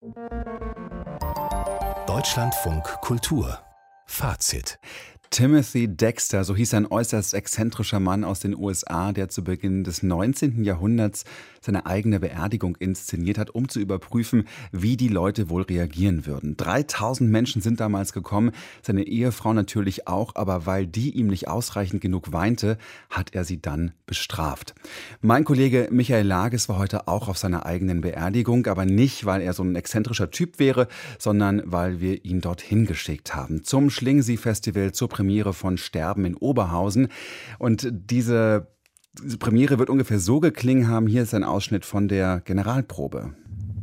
Deutschlandfunk Kultur Fazit. Timothy Dexter, so hieß ein äußerst exzentrischer Mann aus den USA, der zu Beginn des 19. Jahrhunderts seine eigene Beerdigung inszeniert hat, um zu überprüfen, wie die Leute wohl reagieren würden. 3000 Menschen sind damals gekommen, seine Ehefrau natürlich auch, aber weil die ihm nicht ausreichend genug weinte, hat er sie dann bestraft. Mein Kollege Michael Lages war heute auch auf seiner eigenen Beerdigung, aber nicht, weil er so ein exzentrischer Typ wäre, sondern weil wir ihn dorthin geschickt haben. Zum Schlingensief-Festival, zur Premiere von Sterben in Oberhausen. Und diese Premiere wird ungefähr so geklungen haben. Hier ist ein Ausschnitt von der Generalprobe.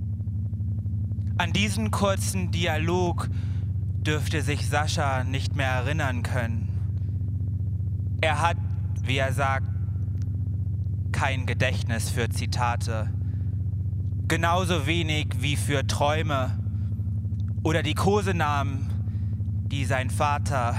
An diesen kurzen Dialog dürfte sich Sascha nicht mehr erinnern können. Er hat, wie er sagt, kein Gedächtnis für Zitate. Genauso wenig wie für Träume oder die Kosenamen, die sein Vater,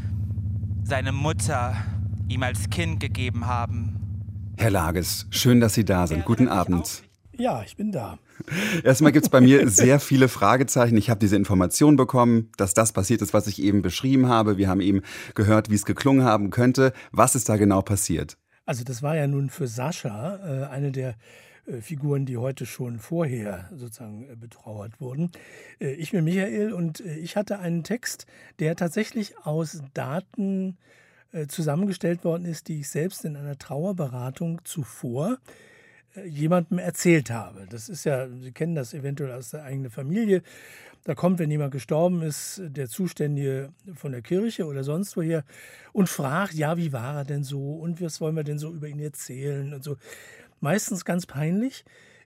seine Mutter ihm als Kind gegeben haben. Herr Lages, schön, dass Sie da sind. Guten Abend. Ja, ich bin da. Erstmal gibt es bei mir sehr viele Fragezeichen. Ich habe diese Information bekommen, dass das passiert ist, was ich eben beschrieben habe. Wir haben eben gehört, wie es geklungen haben könnte. Was ist da genau passiert? Also das war ja nun für Sascha eine der Figuren, die heute schon vorher sozusagen betrauert wurden. Ich bin Michael und ich hatte einen Text, der tatsächlich aus Daten zusammengestellt worden ist, die ich selbst in einer Trauerberatung zuvor jemandem erzählt habe. Das ist ja, Sie kennen das eventuell aus der eigenen Familie. Da kommt, wenn jemand gestorben ist, der Zuständige von der Kirche oder sonst woher und fragt, ja, wie war er denn so und was wollen wir denn so über ihn erzählen und so. Meistens ganz peinlich.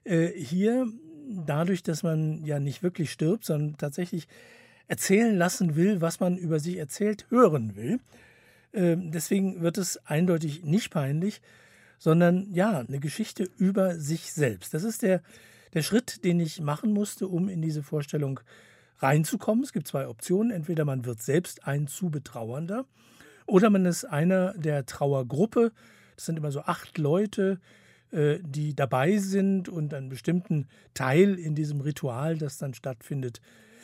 Hier, dadurch, dass man ja nicht wirklich stirbt, sondern tatsächlich erzählen lassen will, was man über sich erzählt, hören will. Deswegen wird es eindeutig nicht peinlich, sondern ja, eine Geschichte über sich selbst. Das ist der Schritt, den ich machen musste, um in diese Vorstellung reinzukommen. Es gibt zwei Optionen. Entweder man wird selbst ein zu Betrauernder oder man ist einer der Trauergruppe. Das sind immer so 8 Leute, die dabei sind und einen bestimmten Teil in diesem Ritual, das dann stattfindet,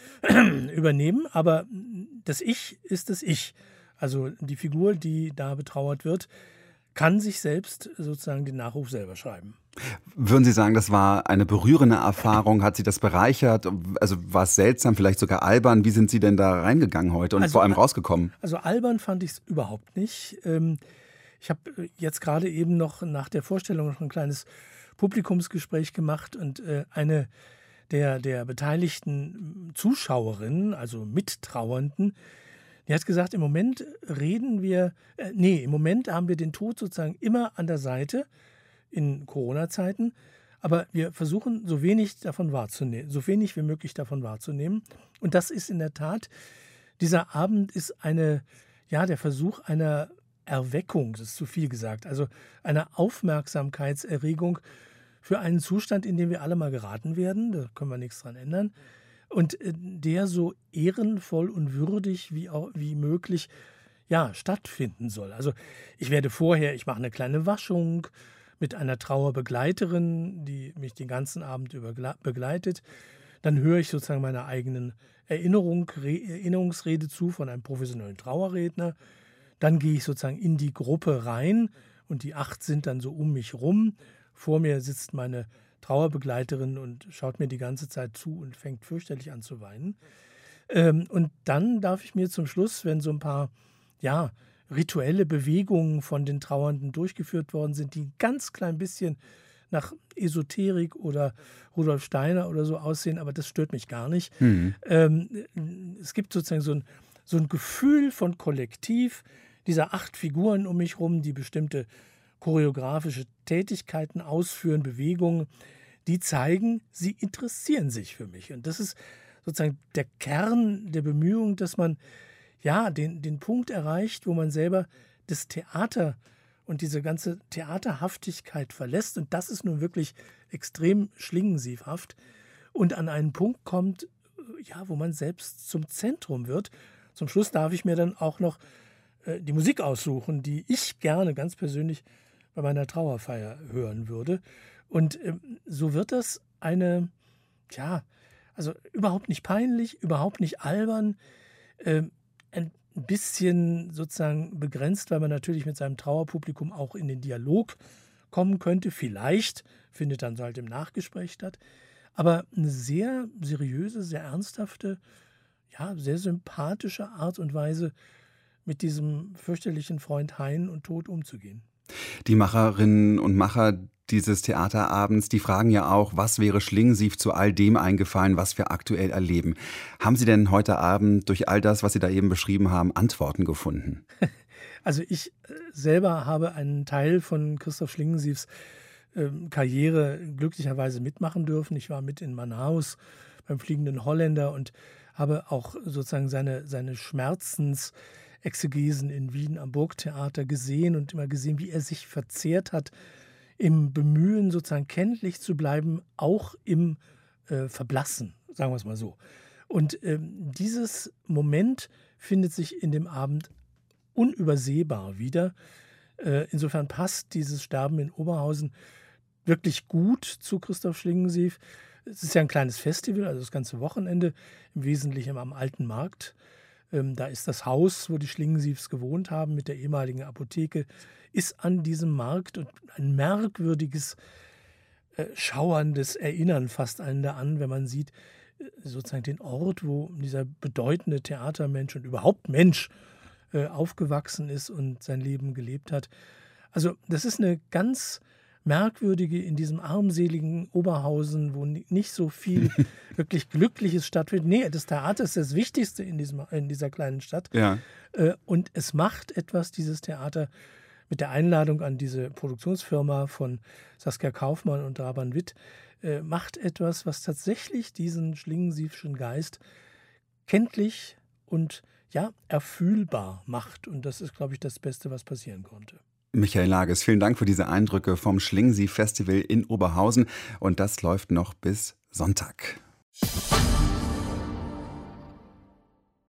übernehmen. Aber das Ich ist das Ich. Also die Figur, die da betrauert wird, kann sich selbst sozusagen den Nachruf selber schreiben. Würden Sie sagen, das war eine berührende Erfahrung? Hat Sie das bereichert? Also war es seltsam, vielleicht sogar albern? Wie sind Sie denn da reingegangen heute und vor allem rausgekommen? Also albern fand ich es überhaupt nicht. Ich habe jetzt gerade eben noch nach der Vorstellung noch ein kleines Publikumsgespräch gemacht und eine der beteiligten Zuschauerinnen, also Mittrauernden, die hat gesagt, im Moment haben wir den Tod sozusagen immer an der Seite in Corona-Zeiten, aber wir versuchen so wenig wie möglich davon wahrzunehmen. Und das ist in der Tat, dieser Abend ist der Versuch einer Erweckung, das ist zu viel gesagt, also einer Aufmerksamkeitserregung für einen Zustand, in den wir alle mal geraten werden, da können wir nichts dran ändern, und der so ehrenvoll und würdig wie möglich stattfinden soll. Also ich mache eine kleine Waschung mit einer Trauerbegleiterin, die mich den ganzen Abend über begleitet. Dann höre ich sozusagen meiner eigenen Erinnerungsrede zu von einem professionellen Trauerredner. Dann gehe ich sozusagen in die Gruppe rein und die 8 sind dann so um mich rum. Vor mir sitzt meine Trauerbegleiterin und schaut mir die ganze Zeit zu und fängt fürchterlich an zu weinen. Und dann darf ich mir zum Schluss, wenn so ein paar rituelle Bewegungen von den Trauernden durchgeführt worden sind, die ein ganz klein bisschen nach Esoterik oder Rudolf Steiner oder so aussehen, aber das stört mich gar nicht. Es gibt sozusagen so ein Gefühl von Kollektiv dieser 8 Figuren um mich rum, die bestimmte choreografische Tätigkeiten ausführen, Bewegungen, die zeigen, sie interessieren sich für mich. Und das ist sozusagen der Kern der Bemühung, dass man den Punkt erreicht, wo man selber das Theater und diese ganze Theaterhaftigkeit verlässt. Und das ist nun wirklich extrem schlingensiefhaft. Und an einen Punkt kommt, wo man selbst zum Zentrum wird. Zum Schluss darf ich mir dann auch noch die Musik aussuchen, die ich gerne ganz persönlich bei meiner Trauerfeier hören würde. Und so wird das Also überhaupt nicht peinlich, überhaupt nicht albern, ein bisschen sozusagen begrenzt, weil man natürlich mit seinem Trauerpublikum auch in den Dialog kommen könnte. Vielleicht findet dann so halt im Nachgespräch statt. Aber eine sehr seriöse, sehr ernsthafte, ja, sehr sympathische Art und Weise, mit diesem fürchterlichen Freund Hein und Tod umzugehen. Die Macherinnen und Macher dieses Theaterabends, die fragen ja auch, was wäre Schlingensief zu all dem eingefallen, was wir aktuell erleben. Haben Sie denn heute Abend durch all das, was Sie da eben beschrieben haben, Antworten gefunden? Also ich selber habe einen Teil von Christoph Schlingensiefs Karriere glücklicherweise mitmachen dürfen. Ich war mit in Manaus beim Fliegenden Holländer und habe auch sozusagen seine Schmerzensexegesen in Wien am Burgtheater gesehen und immer gesehen, wie er sich verzehrt hat im Bemühen, sozusagen kenntlich zu bleiben, auch im Verblassen, sagen wir es mal so. Und dieses Moment findet sich in dem Abend unübersehbar wieder. Insofern passt dieses Sterben in Oberhausen wirklich gut zu Christoph Schlingensief. Es ist ja ein kleines Festival, also das ganze Wochenende, im Wesentlichen am Alten Markt. Da ist das Haus, wo die Schlingensiefs gewohnt haben, mit der ehemaligen Apotheke, ist an diesem Markt und ein merkwürdiges, schauerndes Erinnern fasst einen da an, wenn man sieht, sozusagen den Ort, wo dieser bedeutende Theatermensch und überhaupt Mensch aufgewachsen ist und sein Leben gelebt hat. Also das ist eine ganz merkwürdige, in diesem armseligen Oberhausen, wo nicht so viel wirklich Glückliches stattfindet. Nee, das Theater ist das Wichtigste in dieser kleinen Stadt. Ja. Und es macht etwas, dieses Theater, mit der Einladung an diese Produktionsfirma von Saskia Kaufmann und Raban Witt, macht etwas, was tatsächlich diesen Schlingensiefschen Geist kenntlich und ja, erfühlbar macht. Und das ist, glaube ich, das Beste, was passieren konnte. Michael Lages, vielen Dank für diese Eindrücke vom Schlingensief-Festival in Oberhausen. Und das läuft noch bis Sonntag.